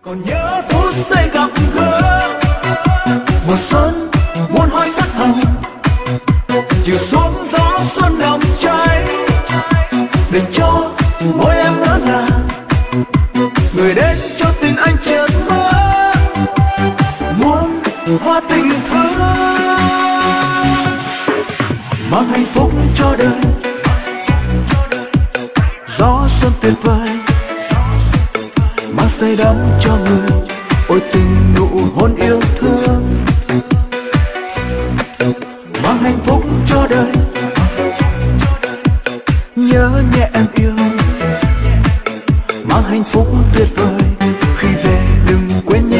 còn nhớ phút giây gặp gỡ mùa xuân muôn hoa sắc hồng chiều xuống gió xuân nồng cháy để cho mỗi em ngỡ ngàng người đến cho tình anh chợt mơ muôn hoa tình thơ mang hạnh phúc cho đời gió xuân tuyệt vời mang say đắm cho người ôi tình nụ hôn yêu thương mang hạnh phúc cho đời nhớ nhẹ em yêu mang hạnh phúc tuyệt vời khi về đừng quên nhé.